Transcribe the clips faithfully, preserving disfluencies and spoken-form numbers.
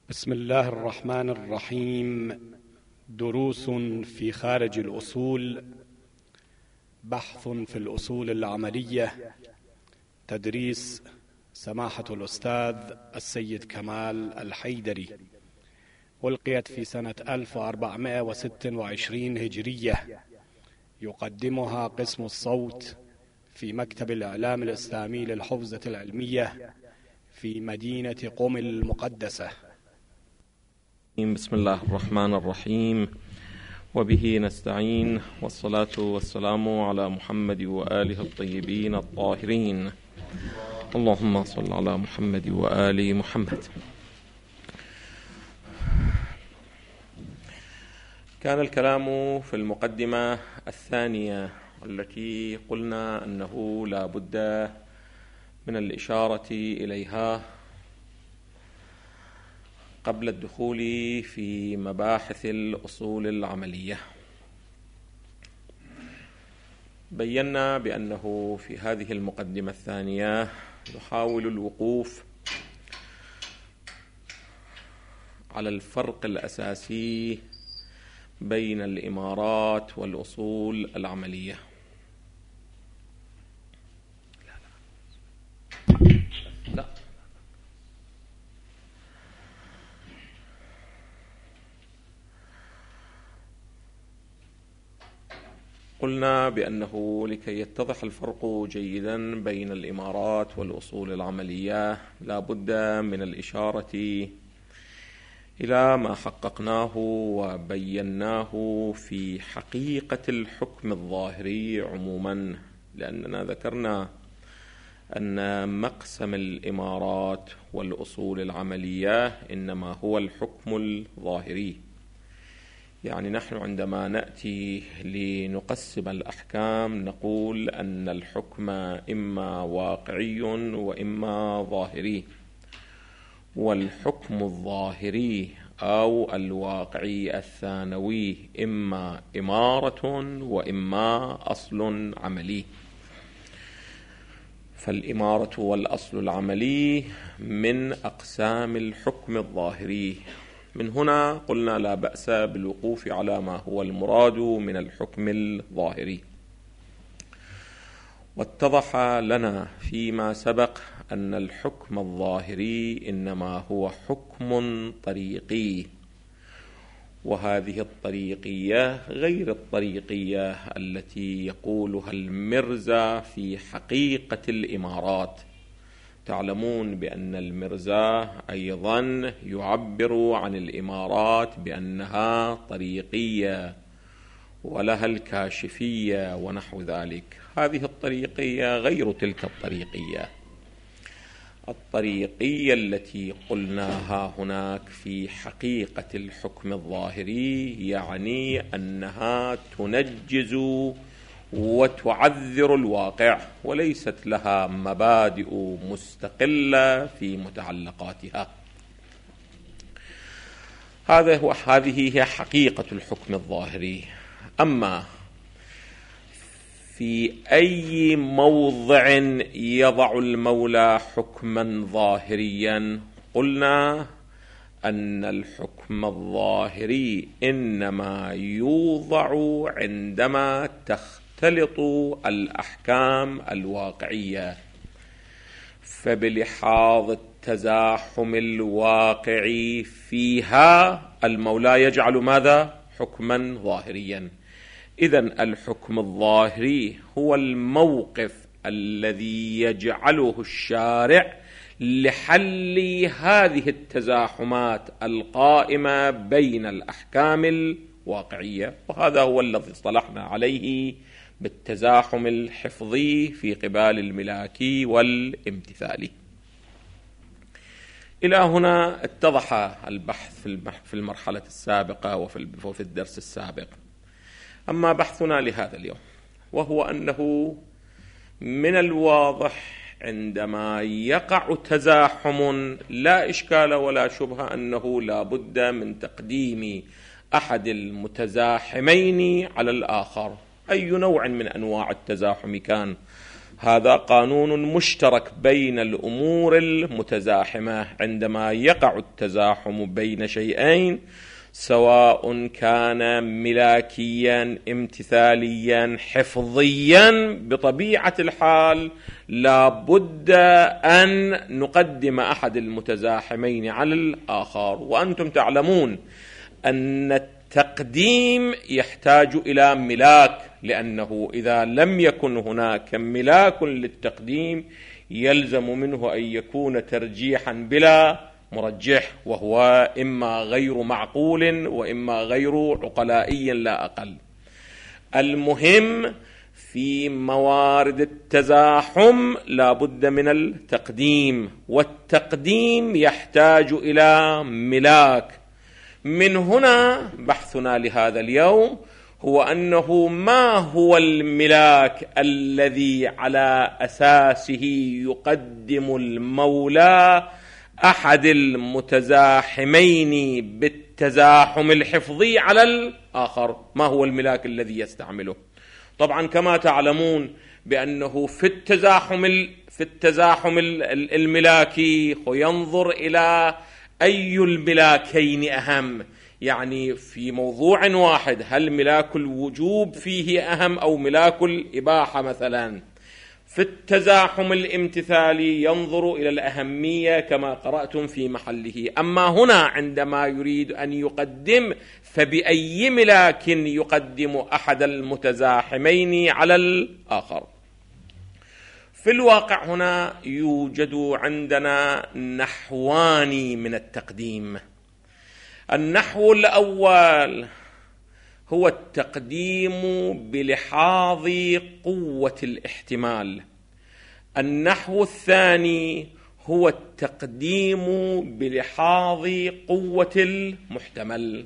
بسم الله الرحمن الرحيم. دروس في خارج الأصول، بحث في الأصول العملية، تدريس سماحة الأستاذ السيد كمال الحيدري، ألقيت في سنة ألف وأربعمائة وستة وعشرين هجرية. يقدمها قسم الصوت في مكتب الإعلام الإسلامي للحفظة العلمية في مدينة قم المقدسة. بسم الله الرحمن الرحيم، وبه نستعين، والصلاة والسلام على محمد وآله الطيبين الطاهرين. اللهم صل على محمد وآل محمد. كان الكلام في المقدمة الثانية التي قلنا أنه لا بد من الإشارة إليها قبل الدخول في مباحث الأصول العملية. بينا بأنه في هذه المقدمة الثانية نحاول الوقوف على الفرق الأساسي بين الإمارات والأصول العملية. لا قلنا بأنه لكي يتضح الفرق جيدا بين الإمارات والأصول العملية لا بد من الإشارة إلى ما حققناه وبيناه في حقيقة الحكم الظاهري عموما، لأننا ذكرنا أن مقسم الإمارات والأصول العملية إنما هو الحكم الظاهري. يعني نحن عندما نأتي لنقسم الأحكام نقول أن الحكم إما واقعي وإما ظاهري، والحكم الظاهري أو الواقعي الثانوي إما إمارة وإما أصل عملي. فالإمارة والأصل العملي من أقسام الحكم الظاهري. من هنا قلنا لا بأس بالوقوف على ما هو المراد من الحكم الظاهري. واتضح لنا فيما سبق أن الحكم الظاهري إنما هو حكم طريقي، وهذه الطريقية غير الطريقية التي يقولها المرزا في حقيقة الإمارات. تعلمون بأن المرزا أيضا يعبر عن الإمارات بأنها طريقية ولها الكاشفية ونحو ذلك. هذه الطريقية غير تلك الطريقية. الطريقية التي قلناها هناك في حقيقة الحكم الظاهري يعني أنها تنجز وتعذر الواقع، وليست لها مبادئ مستقلة في متعلقاتها. هذا هو هذه هي حقيقة الحكم الظاهري. أما في أي موضع يضع المولى حكما ظاهريا قلنا أن الحكم الظاهري إنما يوضع عندما تختلط الأحكام الواقعية. فبلحاظ التزاحم الواقعي فيها المولى يجعل ماذا؟ حكما ظاهريا. إذن الحكم الظاهري هو الموقف الذي يجعله الشارع لحل هذه التزاحمات القائمة بين الأحكام الواقعية، وهذا هو الذي اصطلحنا عليه بالتزاحم الحفظي في قبال الملاكي والامتثالي. إلى هنا اتضح البحث في المرحلة السابقة وفي الدرس السابق. أما بحثنا لهذا اليوم وهو أنه من الواضح عندما يقع تزاحم لا إشكال ولا شبهة أنه لا بد من تقديم أحد المتزاحمين على الآخر، أي نوع من أنواع التزاحم كان، هذا قانون مشترك بين الأمور المتزاحمة. عندما يقع التزاحم بين شيئين سواء كان ملاكيا، امتثاليا، حفظيا، بطبيعة الحال لا بد أن نقدم أحد المتزاحمين على الآخر. وأنتم تعلمون أن التقديم يحتاج إلى ملاك، لأنه إذا لم يكن هناك ملاك للتقديم يلزم منه أن يكون ترجيحا بلا مرجح، وهو إما غير معقول وإما غير عقلائي لا أقل. المهم في موارد التزاحم لا بد من التقديم، والتقديم يحتاج إلى ملاك. من هنا بحثنا لهذا اليوم هو أنه ما هو الملاك الذي على أساسه يقدم المولى أحد المتزاحمين بالتزاحم الحفظي على الآخر. ما هو الملاك الذي يستعمله؟ طبعا كما تعلمون بأنه في التزاحم في التزاحم الملاكي ينظر إلى أي الملاكين أهم، يعني في موضوع واحد هل ملاك الوجوب فيه أهم أو ملاك الإباحة مثلا. في التزاحم الامتثالي ينظر إلى الأهمية كما قرأتم في محله. أما هنا عندما يريد أن يقدم فبأي ملاك يقدم أحد المتزاحمين على الآخر؟ في الواقع هنا يوجد عندنا نحوان من التقديم. النحو الأول هو التقديم بلحاظ قوة الاحتمال. النحو الثاني هو التقديم بلحاظ قوة المحتمل.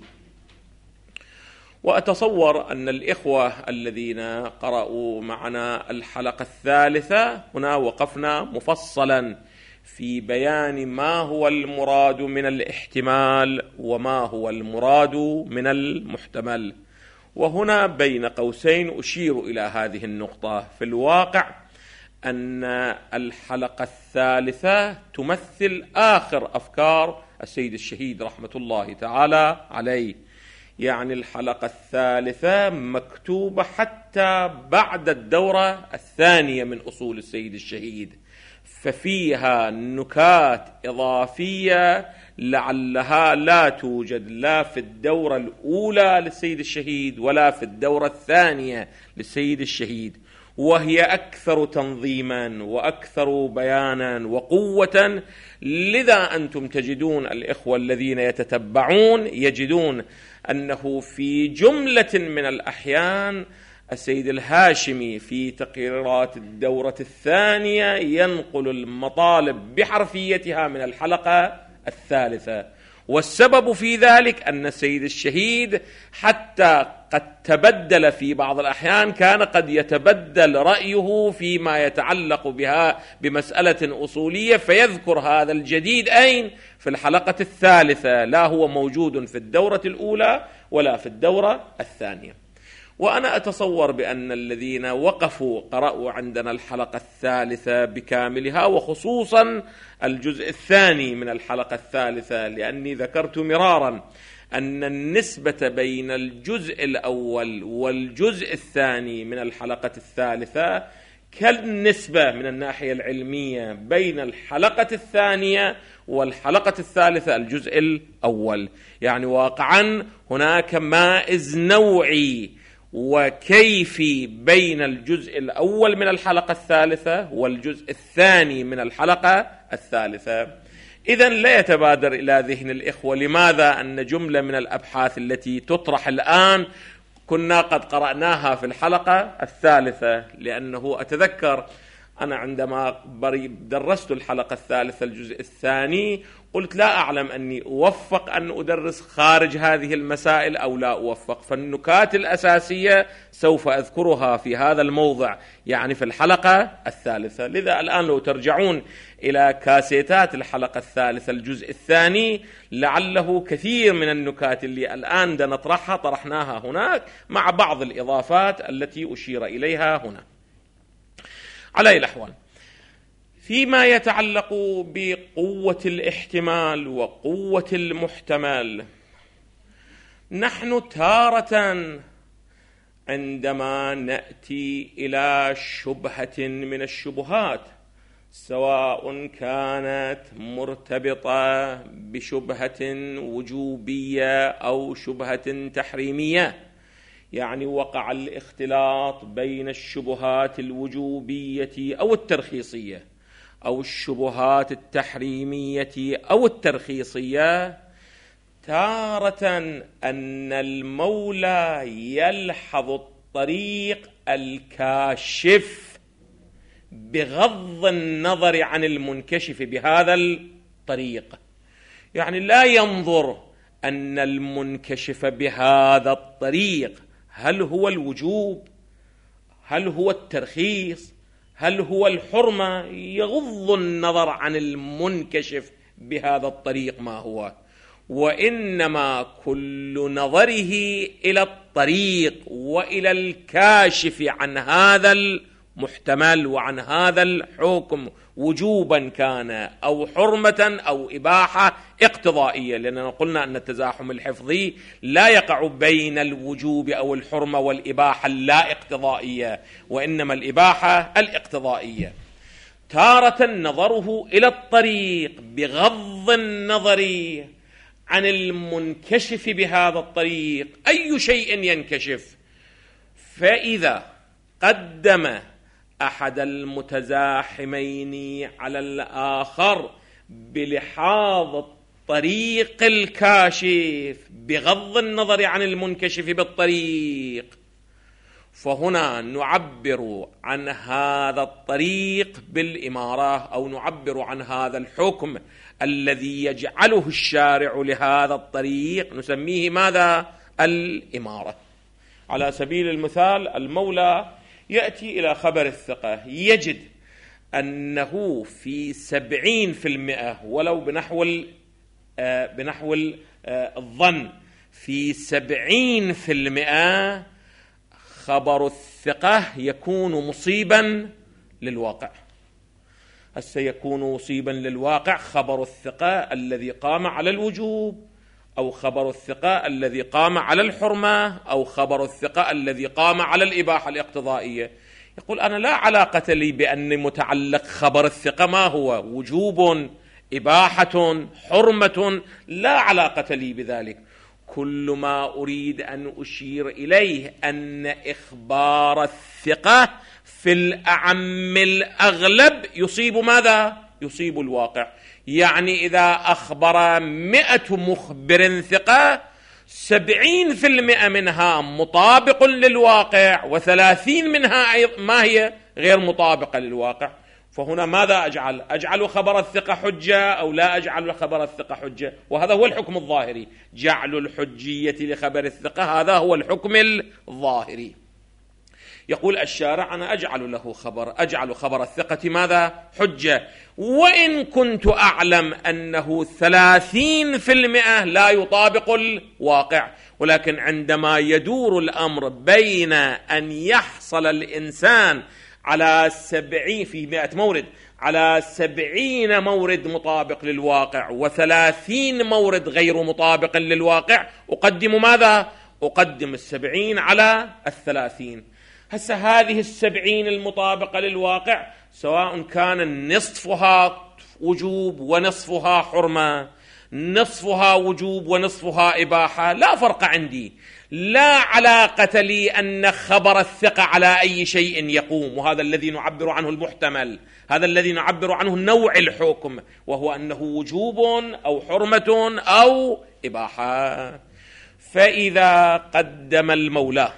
وأتصور أن الإخوة الذين قرأوا معنا الحلقة الثالثة هنا وقفنا مفصلا في بيان ما هو المراد من الاحتمال وما هو المراد من المحتمل. وهنا بين قوسين أشير إلى هذه النقطة. في الواقع أن الحلقة الثالثة تمثل آخر أفكار السيد الشهيد رحمة الله تعالى عليه، يعني الحلقة الثالثة مكتوبة حتى بعد الدورة الثانية من أصول السيد الشهيد، ففيها نكات إضافية لعلها لا توجد لا في الدورة الأولى للسيد الشهيد ولا في الدورة الثانية للسيد الشهيد، وهي أكثر تنظيما وأكثر بيانا وقوة. لذا أنتم تجدون الإخوة الذين يتتبعون يجدون أنه في جملة من الأحيان السيد الهاشمي في تقريرات الدورة الثانية ينقل المطالب بحرفيتها من الحلقة الثالثة. والسبب في ذلك أن السيد الشهيد حتى قد تبدل في بعض الأحيان، كان قد يتبدل رأيه فيما يتعلق بها بمسألة أصولية فيذكر هذا الجديد أين؟ في الحلقة الثالثة، لا هو موجود في الدورة الأولى ولا في الدورة الثانية. وأنا أتصور بأن الذين وقفوا قرأوا عندنا الحلقة الثالثة بكاملها وخصوصا الجزء الثاني من الحلقة الثالثة، لأني ذكرت مرارا أن النسبة بين الجزء الأول والجزء الثاني من الحلقة الثالثة كالنسبة من الناحية العلمية بين الحلقة الثانية والحلقة الثالثة الجزء الأول. يعني واقعا هناك مائز نوعي وكيفي بين الجزء الأول من الحلقة الثالثة والجزء الثاني من الحلقة الثالثة. إذن لا يتبادر إلى ذهن الإخوة لماذا أن جملة من الأبحاث التي تطرح الآن كنا قد قرأناها في الحلقة الثالثة، لأنه أتذكر أنا عندما درست الحلقة الثالثة الجزء الثاني قلت لا أعلم أني أوفق أن أدرس خارج هذه المسائل أو لا أوفق، فالنكات الأساسية سوف أذكرها في هذا الموضع يعني في الحلقة الثالثة. لذا الآن لو ترجعون إلى كاسيتات الحلقة الثالثة الجزء الثاني لعله كثير من النكات اللي الآن نطرحها طرحناها هناك مع بعض الإضافات التي أشير إليها هنا. على أي الأحوال، فيما يتعلق بقوة الاحتمال وقوة المحتمل، نحن تارة عندما نأتي إلى شبهة من الشبهات، سواء كانت مرتبطة بشبهة وجوبية أو شبهة تحريمية، يعني وقع الاختلاط بين الشبهات الوجوبية أو الترخيصية أو الشبهات التحريمية أو الترخيصية، تارة أن المولى يلحظ الطريق الكاشف بغض النظر عن المنكشف بهذا الطريق، يعني لا ينظر أن المنكشف بهذا الطريق هل هو الوجوب، هل هو الترخيص، هل هو الحرمة، يغض النظر عن المنكشف بهذا الطريق ما هو، وإنما كل نظره إلى الطريق وإلى الكاشف عن هذا المحتمل وعن هذا الحكم، وجوبا كان أو حرمة أو إباحة اقتضائية، لأننا قلنا أن التزاحم الحفظي لا يقع بين الوجوب أو الحرمة والإباحة اللا اقتضائية، وإنما الإباحة الاقتضائية. تارة نظره إلى الطريق بغض النظر عن المنكشف بهذا الطريق، أي شيء ينكشف، فإذا قدم أحد المتزاحمين على الآخر بلحاظ الطريق الكاشف بغض النظر عن المنكشف بالطريق، فهنا نعبر عن هذا الطريق بالإمارة، أو نعبر عن هذا الحكم الذي يجعله الشارع لهذا الطريق نسميه ماذا؟ الإمارة. على سبيل المثال، المولى يأتي إلى خبر الثقة يجد أنه في سبعين في المئة ولو بنحو بنحو الظن في سبعين في المئة خبر الثقة يكون مصيبا للواقع. هل سيكون مصيبا للواقع خبر الثقة الذي قام على الوجوب، أو خبر الثقة الذي قام على الحرمة، أو خبر الثقة الذي قام على الإباحة الاقتضائية؟ يقول أنا لا علاقة لي بأن متعلق خبر الثقة ما هو، وجوب، إباحة، حرمة، لا علاقة لي بذلك. كل ما أريد أن أشير إليه أن إخبار الثقة في الأعم الأغلب يصيب ماذا؟ يصيب الواقع. يعني إذا أخبر مئة مخبر ثقة، سبعين في المئة منها مطابق للواقع، وثلاثين منها ما هي غير مطابقة للواقع. فهنا ماذا أجعل؟ أجعل خبر الثقة حجة أو لا أجعل خبر الثقة حجة؟ وهذا هو الحكم الظاهري، جعل الحجية لخبر الثقة، هذا هو الحكم الظاهري. يقول الشارع أنا أجعل له خبر، أجعل خبر الثقة ماذا؟ حجة، وإن كنت أعلم أنه ثلاثين في المئة لا يطابق الواقع. ولكن عندما يدور الأمر بين أن يحصل الإنسان على سبعين في مئة مورد على سبعين مورد مطابق للواقع وثلاثين مورد غير مطابق للواقع، أقدم ماذا؟ أقدم السبعين على الثلاثين. هسه هذه السبعين المطابقة للواقع سواء كان نصفها وجوب ونصفها حرمة، نصفها وجوب ونصفها إباحة، لا فرق عندي، لا علاقة لي أن خبر الثقة على أي شيء يقوم. وهذا الذي نعبر عنه المحتمل، هذا الذي نعبر عنه نوع الحكم، وهو أنه وجوب أو حرمة أو إباحة. فإذا قدم المولى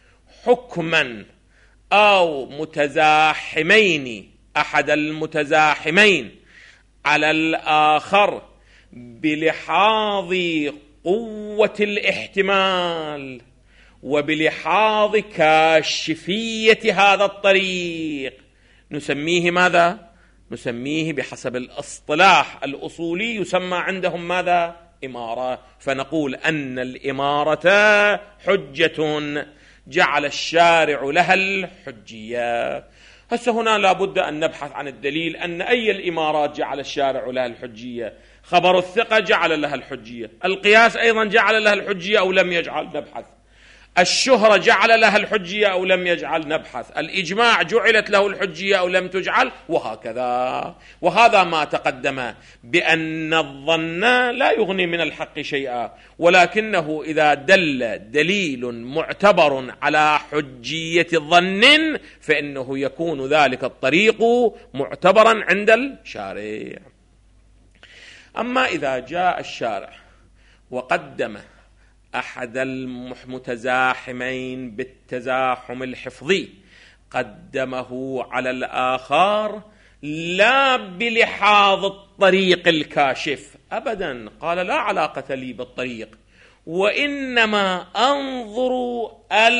حكما أو متزاحمين، أحد المتزاحمين على الآخر بلحاظ قوة الاحتمال وبلحاظ كاشفية هذا الطريق، نسميه ماذا؟ نسميه بحسب الاصطلاح الأصولي يسمى عندهم ماذا؟ إمارة. فنقول أن الإمارة حجة جعل الشارع لها الحجية. هسه هنا لابد أن نبحث عن الدليل أن أي الإمارات جعل الشارع لها الحجية. خبر الثقة جعل لها الحجية، القياس أيضا جعل لها الحجية أو لم يجعل، نبحث. الشهرة جعل لها الحجية أو لم يجعل، نبحث. الإجماع جعلت له الحجية أو لم تجعل، وهكذا. وهذا ما تقدم بأن الظن لا يغني من الحق شيئا، ولكنه إذا دل دليل معتبر على حجية ظن فإنه يكون ذلك الطريق معتبرا عند الشارع. أما إذا جاء الشارع وقدم أحد المتزاحمين بالتزاحم الحفظي، قدمه على الآخر لا بلحاظ الطريق الكاشف أبدا، قال لا علاقة لي بالطريق، وإنما أنظر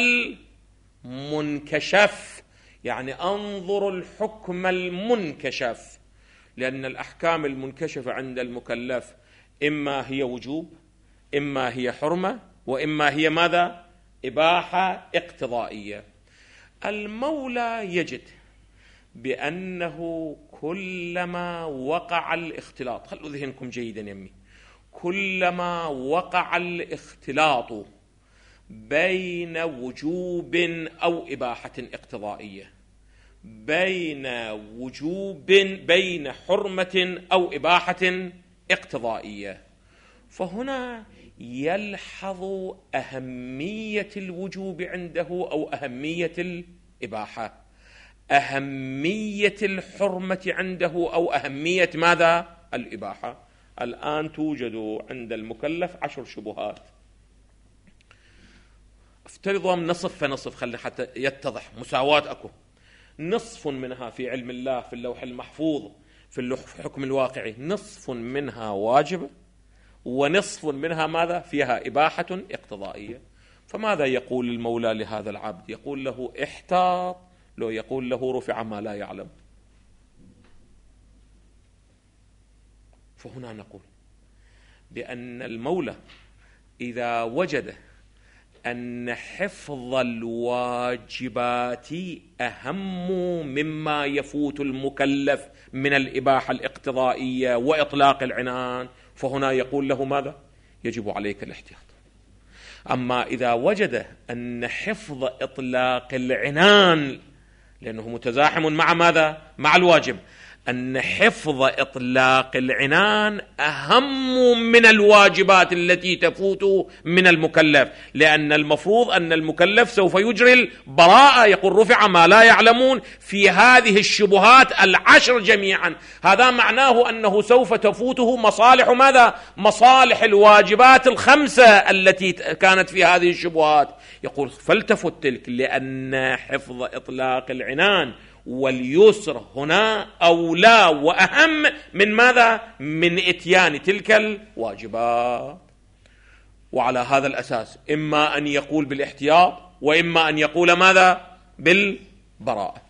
المنكشف، يعني أنظر الحكم المنكشف، لأن الأحكام المنكشفة عند المكلف إما هي وجوب، إما هي حرمة، وإما هي ماذا؟ إباحة اقتضائية. المولى يجد بأنه كلما وقع الاختلاط، خلوا ذهنكم جيدا يمي، كلما وقع الاختلاط بين وجوب أو إباحة اقتضائية، بين وجوب بين حرمة أو إباحة اقتضائية، فهنا يلحظ أهمية الوجوب عنده أو أهمية الإباحة، أهمية الحرمة عنده أو أهمية ماذا؟ الإباحة. الآن توجد عند المكلف عشر شبهات، افترضهم نصف فنصف، خلي حتى يتضح مساواة أكو. نصف منها في علم الله في اللوح المحفوظ في الحكم الواقعي، نصف منها واجب، ونصف منها ماذا؟ فيها إباحة اقتضائية. فماذا يقول المولى لهذا العبد؟ يقول له احتاط، لو يقول له رفع ما لا يعلم. فهنا نقول بأن المولى إذا وجد أن حفظ الواجبات أهم مما يفوت المكلف من الإباحة الاقتضائية وإطلاق العنان، فهنا يقول له ماذا؟ يجب عليك الاحتياط. أما إذا وجد أن حفظ إطلاق العنان، لأنه متزاحم مع ماذا؟ مع الواجب، أن حفظ إطلاق العنان أهم من الواجبات التي تفوت من المكلف، لأن المفروض أن المكلف سوف يجري البراءة، يقول رفع ما لا يعلمون في هذه الشبهات العشر جميعا. هذا معناه أنه سوف تفوته مصالح ماذا؟ مصالح الواجبات الخمسة التي كانت في هذه الشبهات. يقول فلتفت تلك، لأن حفظ إطلاق العنان واليسر هنا أولى وأهم من ماذا؟ من إتيان تلك الواجبات. وعلى هذا الأساس إما أن يقول بالاحتياط، وإما أن يقول ماذا؟ بالبراءة.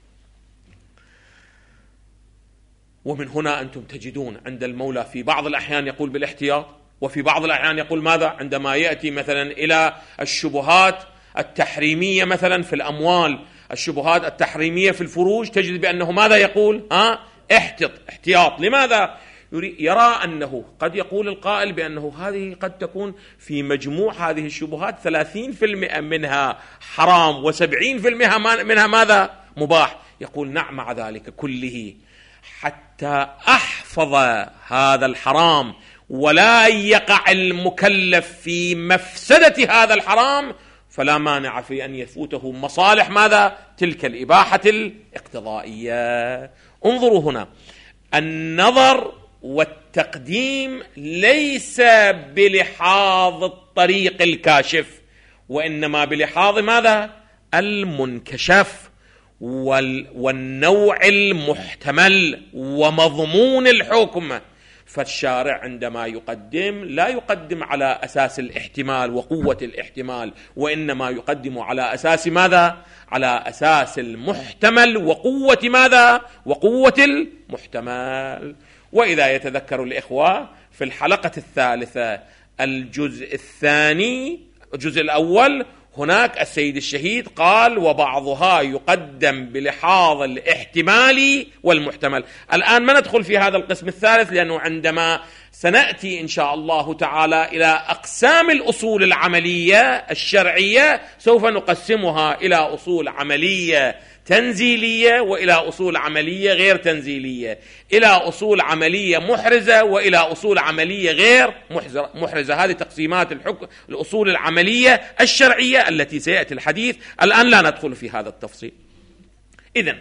ومن هنا أنتم تجدون عند المولى في بعض الأحيان يقول بالاحتياط، وفي بعض الأحيان يقول ماذا؟ عندما يأتي مثلا إلى الشبهات التحريمية مثلا في الأموال، الشبهات التحريمية في الفروج، تجد بأنه ماذا يقول؟ ها؟ احتط، احتياط. لماذا؟ يرى أنه قد يقول القائل بأنه هذه قد تكون في مجموع هذه الشبهات ثلاثين بالمئة منها حرام وسبعين بالمئة منها ماذا؟ مباح. يقول نعم، مع ذلك كله حتى أحفظ هذا الحرام ولا يقع المكلف في مفسدة هذا الحرام، فلا مانع في أن يفوته مصالح ماذا؟ تلك الإباحة الاقتضائية. انظروا هنا، النظر والتقديم ليس بلحاظ الطريق الكاشف، وإنما بلحاظ ماذا؟ المنكشف والنوع المحتمل ومضمون الحكم. فالشارع عندما يقدم لا يقدم على أساس الاحتمال وقوة الاحتمال، وإنما يقدم على أساس ماذا؟ على أساس المحتمل وقوة ماذا؟ وقوة المحتمل. وإذا يتذكر الإخوة في الحلقة الثالثة الجزء الثاني، الجزء الأول هناك السيد الشهيد قال وبعضها يقدم بلحاظ الاحتمال والمحتمل. الآن ما ندخل في هذا القسم الثالث، لأنه عندما سنأتي إن شاء الله تعالى إلى أقسام الأصول العملية الشرعية سوف نقسمها إلى أصول عملية تنزيلية وإلى أصول عملية غير تنزيلية، إلى أصول عملية محرزة وإلى أصول عملية غير محرزة. هذه تقسيمات الحكم الأصول العملية الشرعية التي سيأتي الحديث. الآن لا ندخل في هذا التفصيل. إذن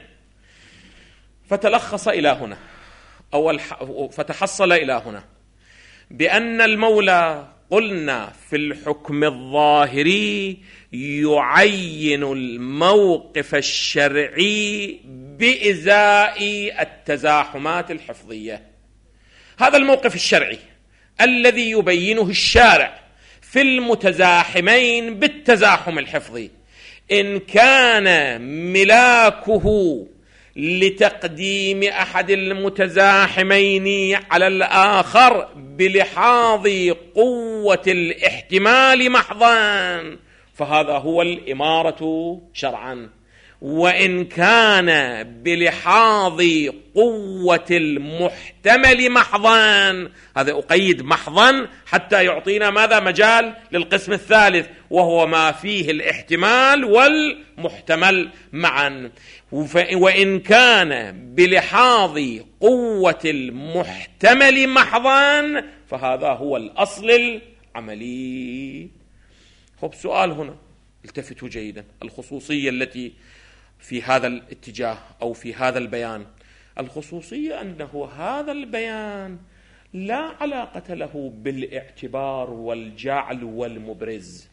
فتلخص إلى هنا أو فتحصل إلى هنا بأن المولى قلنا في الحكم الظاهري يعين الموقف الشرعي بإزاء التزاحمات الحفظية. هذا الموقف الشرعي الذي يبينه الشارع في المتزاحمين بالتزاحم الحفظي، إن كان ملاكه لتقديم أحد المتزاحمين على الآخر بلحاظ قوة الاحتمال محضاً فهذا هو الإمارة شرعاً، وإن كان بلحاظ قوة المحتمل محضاً، هذا أقيد محضاً حتى يعطينا ماذا مجال للقسم الثالث وهو ما فيه الاحتمال والمحتمل معاً. وإن كان بلحاظ قوة المحتمل محضاً فهذا هو الأصل العملي. خب سؤال هنا، التفتوا جيدا، الخصوصية التي في هذا الاتجاه أو في هذا البيان، الخصوصية أنه هذا البيان لا علاقة له بالاعتبار والجعل والمبرز.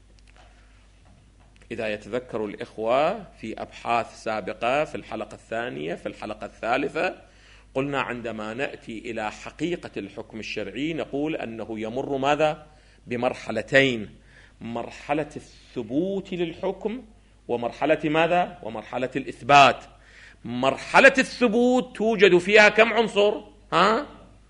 إذا يتذكر الإخوة في أبحاث سابقة في الحلقة الثانية في الحلقة الثالثة قلنا عندما نأتي إلى حقيقة الحكم الشرعي نقول أنه يمر ماذا؟ بمرحلتين، مرحلة الثبوت للحكم ومرحلة ماذا؟ ومرحلة الإثبات. مرحلة الثبوت توجد فيها كم عنصر؟ ها؟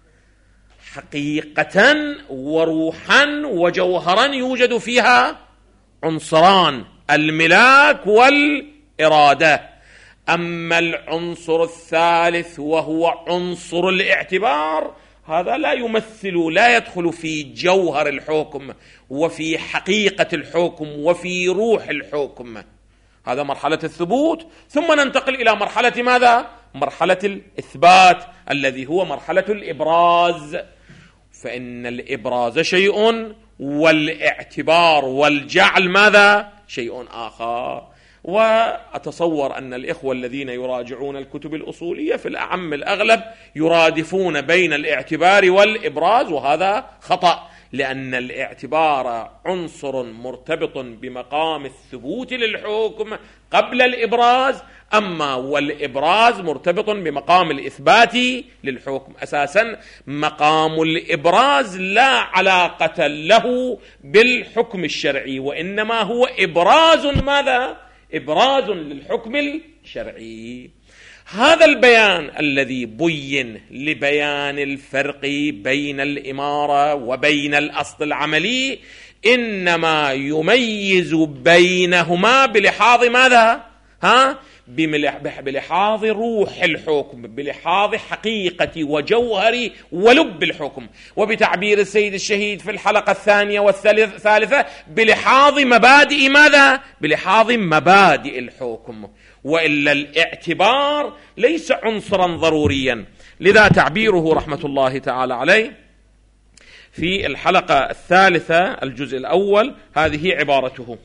حقيقة وروحا وجوهرا يوجد فيها عنصران، الملاك والإرادة. أما العنصر الثالث وهو عنصر الاعتبار هذا لا يمثل لا يدخل في جوهر الحكم وفي حقيقة الحكم وفي روح الحكم. هذا مرحلة الثبوت، ثم ننتقل إلى مرحلة ماذا؟ مرحلة الإثبات الذي هو مرحلة الإبراز. فإن الإبراز شيء والاعتبار والجعل ماذا؟ شيء آخر. وأتصور أن الإخوة الذين يراجعون الكتب الأصولية في الأعم الأغلب يرادفون بين الاعتبار والإبراز، وهذا خطأ، لأن الاعتبار عنصر مرتبط بمقام الثبوت للحكم قبل الإبراز، أما والإبراز مرتبط بمقام الإثبات للحكم. أساسا مقام الإبراز لا علاقة له بالحكم الشرعي، وإنما هو إبراز ماذا؟ إبراز للحكم الشرعي. هذا البيان الذي بين لبيان الفرق بين الإمارة وبين الأصل العملي إنما يميز بينهما بلحاظ ماذا؟ ها؟ بلحاظ روح الحكم، بلحاظ حقيقة وجوهر ولب الحكم، وبتعبير السيد الشهيد في الحلقة الثانية والثالثة بلحاظ مبادئ ماذا؟ بلحاظ مبادئ الحكم. وإلا الاعتبار ليس عنصرا ضروريا. لذا تعبيره رحمة الله تعالى عليه في الحلقة الثالثة الجزء الأول هذه عبارته،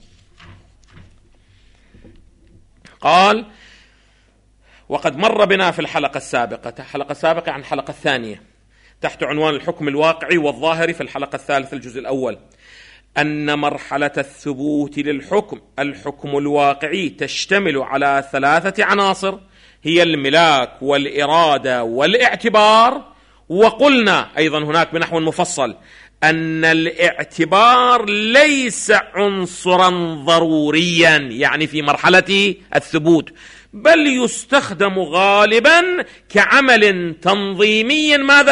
قال: وقد مر بنا في الحلقة السابقة الحلقة السابقة عن الحلقة الثانية تحت عنوان الحكم الواقعي والظاهري في الحلقة الثالثة الجزء الأول أن مرحلة الثبوت للحكم الحكم الواقعي تشتمل على ثلاثة عناصر هي الملاك والإرادة والاعتبار. وقلنا أيضا هناك بنحو مفصل أن الاعتبار ليس عنصرا ضروريا يعني في مرحلة الثبوت، بل يستخدم غالبا كعمل تنظيمي ماذا؟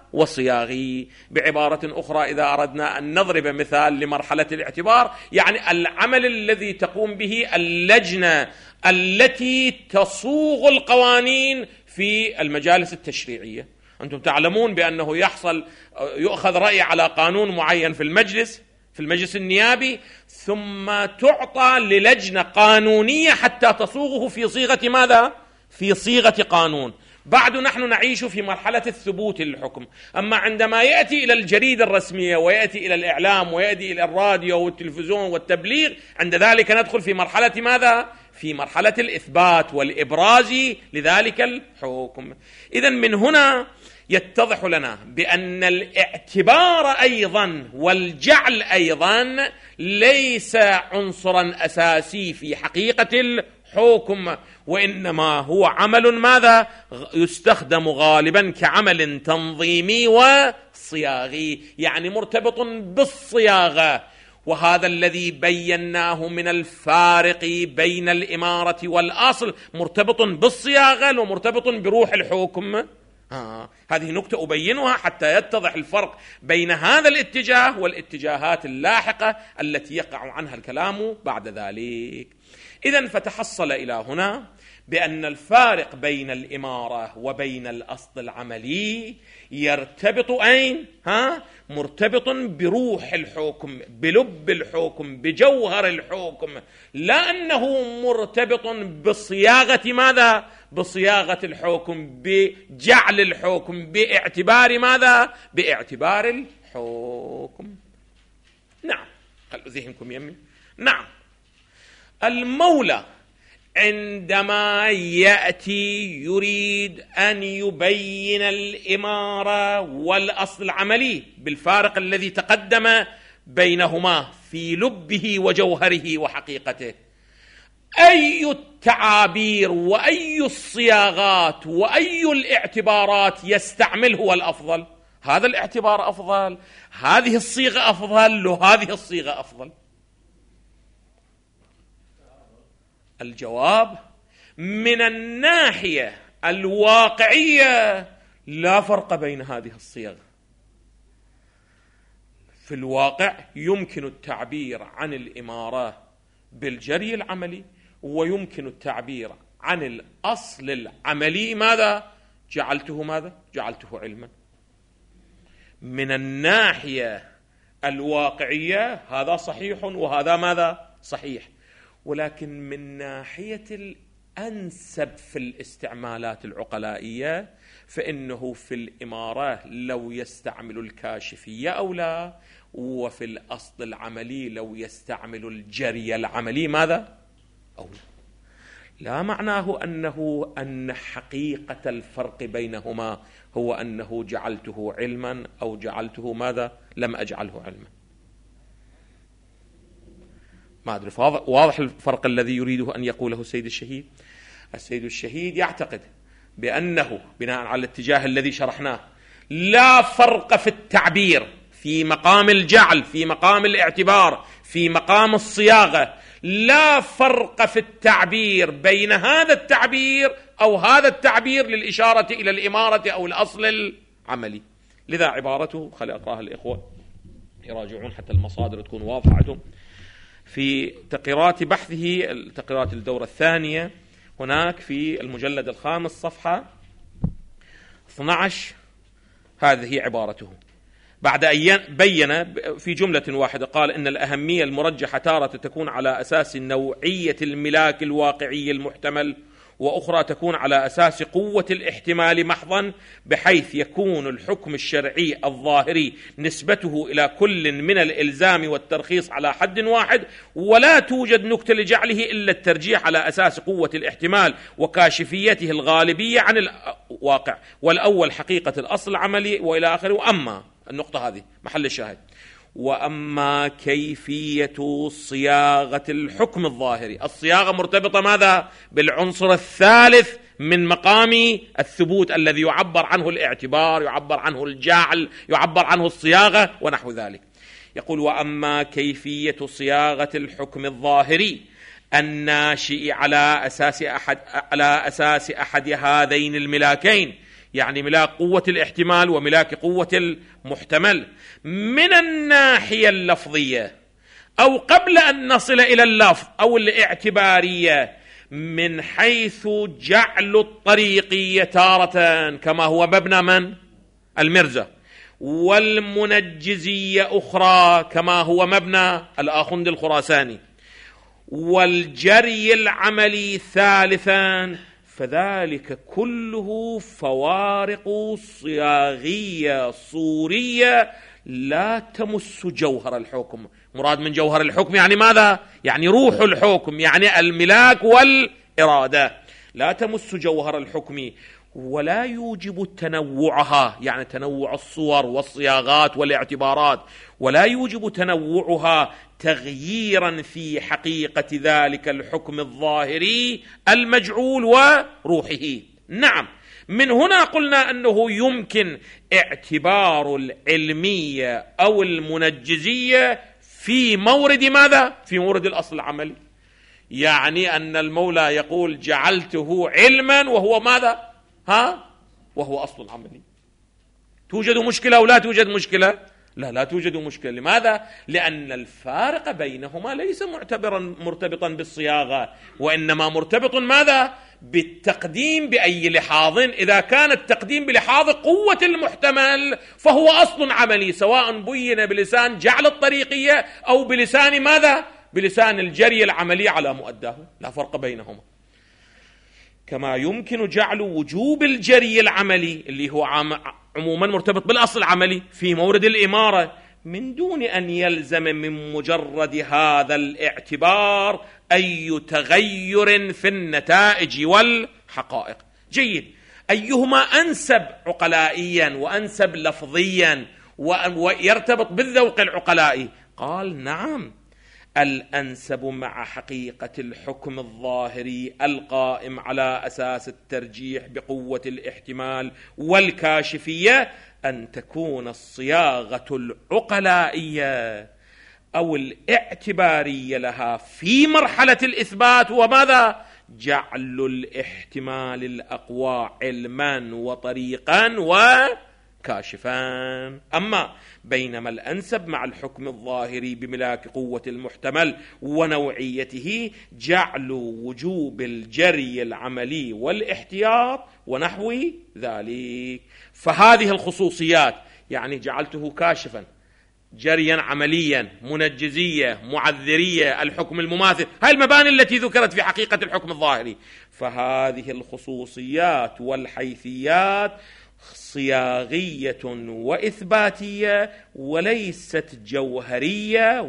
وصياغي. بعبارة أخرى، إذا أردنا أن نضرب مثال لمرحلة الاعتبار، يعني العمل الذي تقوم به اللجنة التي تصوغ القوانين في المجالس التشريعية. أنتم تعلمون بأنه يحصل يؤخذ رأي على قانون معين في المجلس في المجلس النيابي، ثم تعطى للجنة قانونية حتى تصوغه في صيغة ماذا؟ في صيغة قانون. بعد نحن نعيش في مرحلة الثبوت للحكم. أما عندما يأتي إلى الجريدة الرسمية ويأتي إلى الإعلام ويأتي إلى الراديو والتلفزيون والتبليغ، عند ذلك ندخل في مرحلة ماذا؟ في مرحلة الإثبات والإبراز لذلك الحكم. إذن من هنا يتضح لنا بأن الاعتبار أيضا والجعل أيضا ليس عنصرا أساسي في حقيقة الحكم، وإنما هو عمل ماذا؟ يستخدم غالبا كعمل تنظيمي وصياغي، يعني مرتبط بالصياغة. وهذا الذي بيناه من الفارق بين الإمارة والأصل، مرتبط بالصياغة ومرتبط بروح الحكم. آه. هذه نكتة أبينها حتى يتضح الفرق بين هذا الاتجاه والاتجاهات اللاحقة التي يقع عنها الكلام بعد ذلك. إذن فتحصل إلى هنا بأن الفارق بين الإمارة وبين الأصل العملي يرتبط أين؟ ها؟ مرتبط بروح الحكم، بلب الحكم، بجوهر الحكم، لا أنه مرتبط بصياغة ماذا؟ بصياغة الحكم، بجعل الحكم، باعتبار ماذا؟ باعتبار الحكم. نعم، خلوا ذهنكم يمي. نعم، المولى عندما يأتي يريد أن يبين الإمارة والأصل العملي بالفارق الذي تقدم بينهما في لبه وجوهره وحقيقته، أي التعابير وأي الصياغات وأي الاعتبارات يستعمل هو الأفضل؟ هذا الاعتبار أفضل، هذه الصيغة أفضل، وهذه الصيغة أفضل. الجواب من الناحية الواقعية لا فرق بين هذه الصيغ. في الواقع يمكن التعبير عن الإمارة بالجري العملي، ويمكن التعبير عن الأصل العملي ماذا؟ جعلته ماذا؟ جعلته علما. من الناحية الواقعية هذا صحيح وهذا ماذا؟ صحيح. ولكن من ناحية الأنسب في الاستعمالات العقلائية فإنه في الإمارة لو يستعمل الكاشفية أو لا، وفي الأصل العملي لو يستعمل الجري العملي ماذا؟ أو لا. لا معناه أنه أن حقيقة الفرق بينهما هو أنه جعلته علما أو جعلته ماذا؟ لم أجعله علما. ما أدري واضح الفرق الذي يريده أن يقوله السيد الشهيد. السيد الشهيد يعتقد بأنه بناء على الاتجاه الذي شرحناه لا فرق في التعبير في مقام الجعل، في مقام الاعتبار، في مقام الصياغة، لا فرق في التعبير بين هذا التعبير أو هذا التعبير للإشارة إلى الإمارة أو الأصل العملي. لذا عبارته خلي أقرأها الإخوة يراجعون حتى المصادر تكون واضحة عندهم. في تقريرات بحثه، تقريرات الدورة الثانية، هناك في المجلد الخامس صفحة اثني عشر هذه عبارته. بعد أن بين في جملة واحدة قال إن الأهمية المرجحة تارة تكون على أساس نوعية الملاك الواقعي المحتمل، وأخرى تكون على أساس قوة الاحتمال محضا، بحيث يكون الحكم الشرعي الظاهري نسبته إلى كل من الإلزام والترخيص على حد واحد، ولا توجد نكتة لجعله إلا الترجيح على أساس قوة الاحتمال وكاشفيته الغالبية عن الواقع، والأول حقيقة الأصل العملي وإلى آخره. وأما النقطة هذه محل الشاهد، وأما كيفية صياغة الحكم الظاهري، الصياغة مرتبطة ماذا؟ بالعنصر الثالث من مقام الثبوت الذي يعبر عنه الاعتبار، يعبر عنه الجعل، يعبر عنه الصياغة ونحو ذلك. يقول وأما كيفية صياغة الحكم الظاهري الناشئ على أساس أحد على أساس أحد هذين الملاكين، يعني ملاك قوة الاحتمال وملاك قوة المحتمل من الناحية اللفظية، أو قبل أن نصل إلى اللفظ أو الاعتبارية من حيث جعل الطريقية تارة كما هو مبنى من؟ المرزا، والمنجزية أخرى كما هو مبنى الآخوند الخراساني، والجري العملي ثالثا، فذلك كله فوارق صياغية صورية لا تمس جوهر الحكم. مراد من جوهر الحكم يعني ماذا؟ يعني روح الحكم، يعني الملاك والإرادة، لا تمس جوهر الحكم، ولا يوجب تنوعها، يعني تنوع الصور والصياغات والاعتبارات، ولا يوجب تنوعها تغييرا في حقيقة ذلك الحكم الظاهري المجعول وروحه. نعم، من هنا قلنا أنه يمكن اعتبار العلمية أو المنجزية في مورد ماذا؟ في مورد الأصل العملي، يعني أن المولى يقول جعلته علما وهو ماذا؟ ها؟ وهو أصل عملي. توجد مشكلة أو لا توجد مشكلة؟ لا، لا توجد مشكلة. لماذا؟ لأن الفارق بينهما ليس معتبرا مرتبطا بالصياغة، وإنما مرتبط ماذا؟ بالتقديم بأي لحاظ. إذا كان التقديم بلحاظ قوة المحتمل فهو أصل عملي، سواء بين بلسان جعل الطريقية أو بلسان ماذا؟ بلسان الجري العملي على مؤداه، لا فرق بينهما. كما يمكن جعل وجوب الجري العملي اللي هو عموما مرتبط بالأصل العملي في مورد الإمارة من دون أن يلزم من مجرد هذا الاعتبار أي تغير في النتائج والحقائق. جيد، أيهما أنسب عقلائيا وأنسب لفظيا ويرتبط بالذوق العقلائي؟ قال نعم، الأنسب مع حقيقة الحكم الظاهري القائم على أساس الترجيح بقوة الاحتمال والكاشفية أن تكون الصياغة العقلائية أو الاعتبارية لها في مرحلة الإثبات وماذا؟ جعل الاحتمال الأقوى علما وطريقا وكاشفا. أما بينما الأنسب مع الحكم الظاهري بملاك قوة المحتمل ونوعيته جعل وجوب الجري العملي والاحتياط ونحو ذلك. فهذه الخصوصيات، يعني جعلته كاشفا، جريا عمليا، منجزية، معذرية، الحكم المماثل، هاي المباني التي ذكرت في حقيقة الحكم الظاهري. فهذه الخصوصيات والحيثيات صياغية وإثباتية وليست جوهرية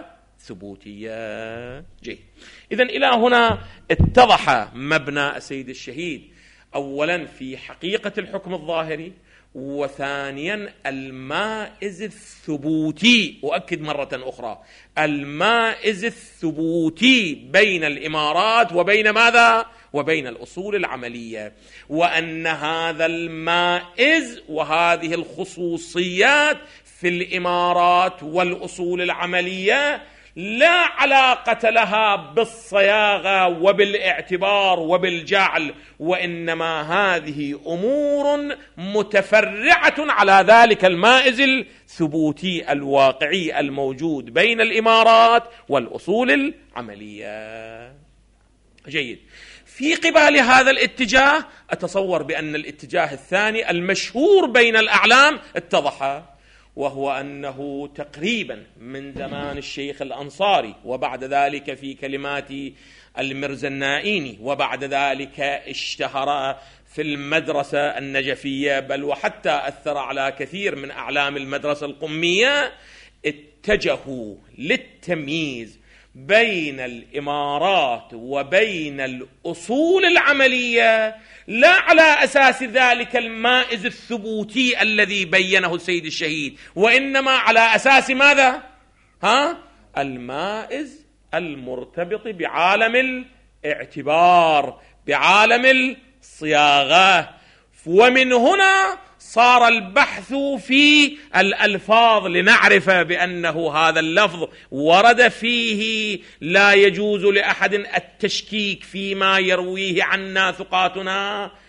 وثبوتية. جيد، إذن إلى هنا اتضح مبنى السيد الشهيد، أولا في حقيقة الحكم الظاهري، وثانيا المائز الثبوتي، أؤكد مرة أخرى المائز الثبوتي بين الإمارات وبين ماذا؟ وبين الأصول العملية، وأن هذا المائز وهذه الخصوصيات في الإمارات والأصول العملية لا علاقة لها بالصياغة وبالاعتبار وبالجعل، وإنما هذه أمور متفرعة على ذلك المائز الثبوتي الواقعي الموجود بين الإمارات والأصول العملية. جيد، في قبال هذا الاتجاه أتصور بأن الاتجاه الثاني المشهور بين الأعلام اتضح، وهو أنه تقريبا من زمان الشيخ الأنصاري، وبعد ذلك في كلمات المرزا النائيني، وبعد ذلك اشتهر في المدرسة النجفية، بل وحتى أثر على كثير من أعلام المدرسة القمية، اتجهوا للتمييز بين الإمارات وبين الأصول العملية لا على أساس ذلك المائز الثبوتي الذي بينه السيد الشهيد، وإنما على أساس ماذا؟ ها؟ المائز المرتبط بعالم الاعتبار، بعالم الصياغة. ومن هنا صار البحث في الألفاظ لنعرف بأنه هذا اللفظ ورد فيه لا يجوز لأحد التشكيك فيما يرويه عنا ثقاتنا،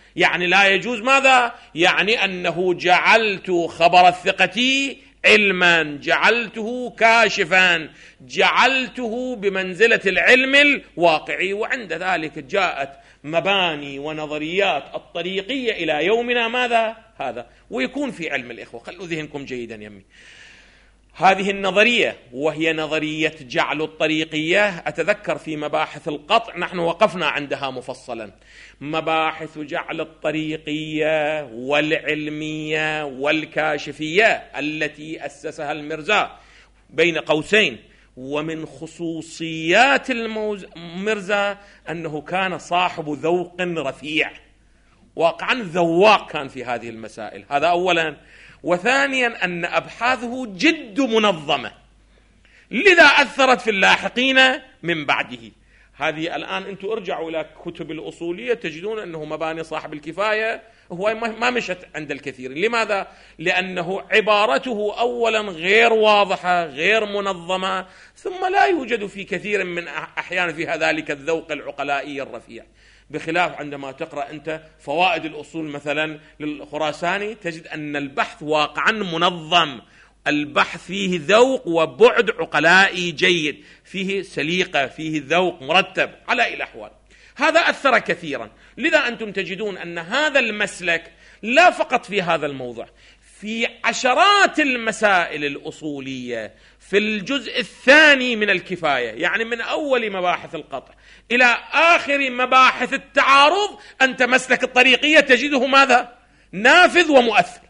يعني لا يجوز ماذا؟ يعني أنه جعلت خبر الثقة علما، جعلته كاشفا، جعلته بمنزلة العلم الواقعي. وعند ذلك جاءت مباني ونظريات الطريقية إلى يومنا ماذا؟ هذا. ويكون في علم الإخوة، خلوا ذهنكم جيدا يمي، هذه النظرية وهي نظرية جعل الطريقية، أتذكر في مباحث القطع نحن وقفنا عندها مفصلا، مباحث جعل الطريقية والعلمية والكاشفية التي أسسها المرزا بين قوسين. ومن خصوصيات المرزا أنه كان صاحب ذوق رفيع، واقعا ذواق كان في هذه المسائل، هذا أولا. وثانيا أن أبحاثه جد منظمة، لذا أثرت في اللاحقين من بعده. هذه الآن أنتم ارجعوا إلى كتب الأصولية تجدون أنه مباني صاحب الكفاية هو ما مشت عند الكثير. لماذا؟ لأنه عبارته أولا غير واضحة غير منظمة، ثم لا يوجد في كثير من أحيان فيها ذلك الذوق العقلائي الرفيع، بخلاف عندما تقرأ أنت فوائد الأصول مثلا للخراساني تجد أن البحث واقعا منظم، البحث فيه ذوق وبعد عقلائي جيد، فيه سليقة، فيه ذوق مرتب على الأحوال. هذا أثر كثيرا. لذا أنتم تجدون أن هذا المسلك لا فقط في هذا الموضوع، في عشرات المسائل الأصولية في الجزء الثاني من الكفاية، يعني من أول مباحث القطع إلى آخر مباحث التعارض، أنت مسلك الطريقية تجده ماذا؟ نافذ ومؤثر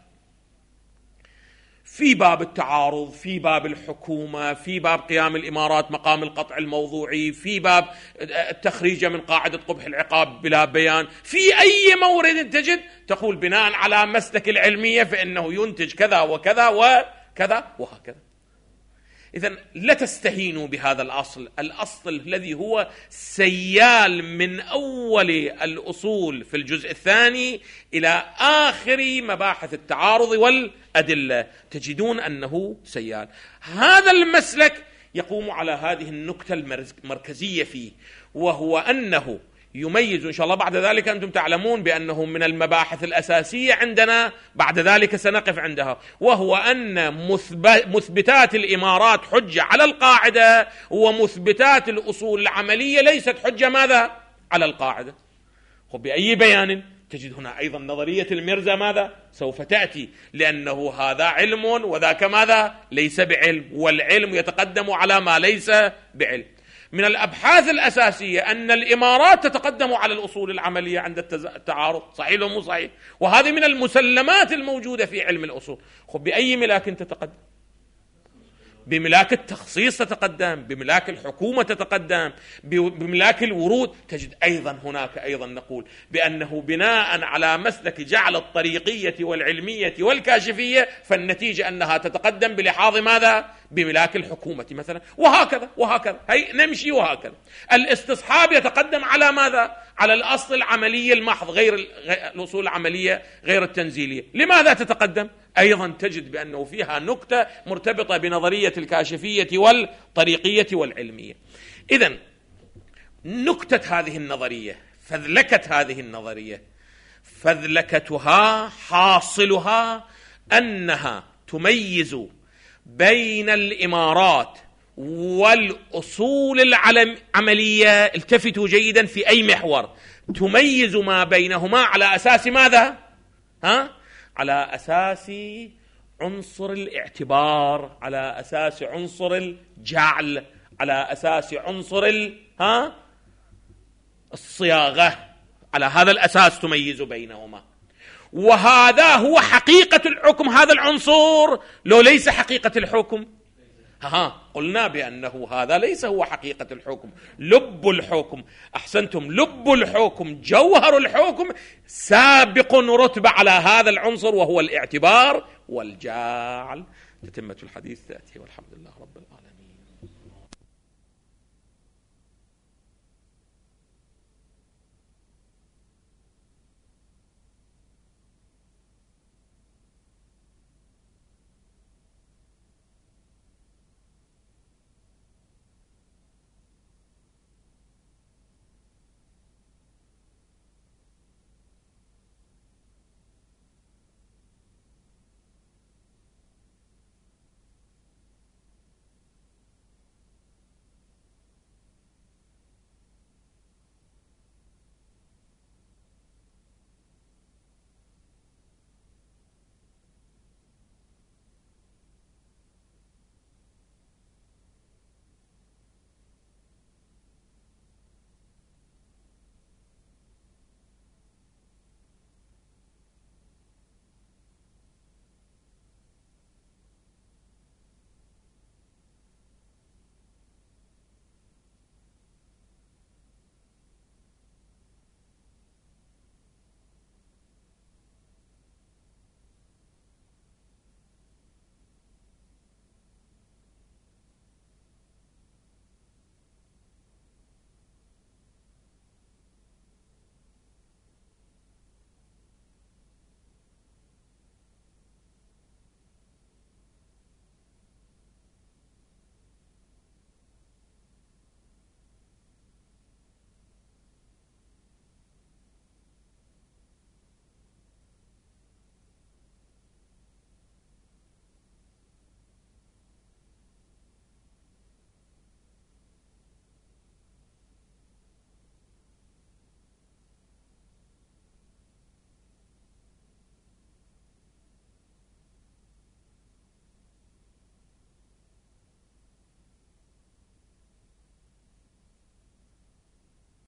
في باب التعارض، في باب الحكومة، في باب قيام الإمارات مقام القطع الموضوعي، في باب التخريج من قاعدة قبح العقاب بلا بيان، في أي مورد تجد تقول بناء على مسلك العلمية فإنه ينتج كذا وكذا وكذا وهكذا. إذن لا تستهينوا بهذا الأصل، الأصل الذي هو سيال من أول الأصول في الجزء الثاني إلى آخر مباحث التعارض والأدلة، تجدون أنه سيال. هذا المسلك يقوم على هذه النكتة المركزية فيه، وهو أنه يميز، إن شاء الله بعد ذلك أنتم تعلمون بأنه من المباحث الأساسية عندنا، بعد ذلك سنقف عندها، وهو أن مثبتات الإمارات حجة على القاعدة، ومثبتات الأصول العملية ليست حجة ماذا؟ على القاعدة. وبأي بيان؟ تجد هنا أيضا نظرية المرزا ماذا؟ سوف تأتي، لأنه هذا علم وذاك ماذا؟ ليس بعلم، والعلم يتقدم على ما ليس بعلم. من الأبحاث الأساسية أن الإمارات تتقدم على الأصول العملية عند التعارض، صحيح ومو صحيح؟ وهذه من المسلمات الموجودة في علم الأصول. خب بأي ملاك تتقدم؟ بملاك التخصيص تتقدم، بملاك الحكومة تتقدم، بملاك الورود. تجد أيضا هناك أيضا نقول بأنه بناء على مسلك جعل الطريقية والعلمية والكاشفية، فالنتيجة أنها تتقدم بلحاظ ماذا؟ بملاك الحكومة مثلا، وهكذا وهكذا، هي نمشي وهكذا. الاستصحاب يتقدم على ماذا؟ على الأصل العملي المحض، غير الأصول العملية غير التنزيلية. لماذا تتقدم؟ أيضا تجد بأنه فيها نكتة مرتبطة بنظرية الكاشفية والطريقية والعلمية. إذن نكتة هذه النظرية، فذلكة هذه النظرية، فذلكتها حاصلها أنها تميز بين الإمارات والأصول العملية. التفتوا جيدا في أي محور، تميز ما بينهما على أساس ماذا؟ ها؟ على أساس عنصر الاعتبار، على أساس عنصر الجعل، على أساس عنصر ال... ها؟ الصياغة. على هذا الأساس تميز بينهما، وهذا هو حقيقة الحكم. هذا العنصر لو ليس حقيقة الحكم، ها قلنا بأنه هذا ليس هو حقيقة الحكم، لب الحكم. أحسنتم، لب الحكم، جوهر الحكم سابق رتبة على هذا العنصر، وهو الاعتبار والجعل. تتمة الحديث تأتي، والحمد لله رب العالمين.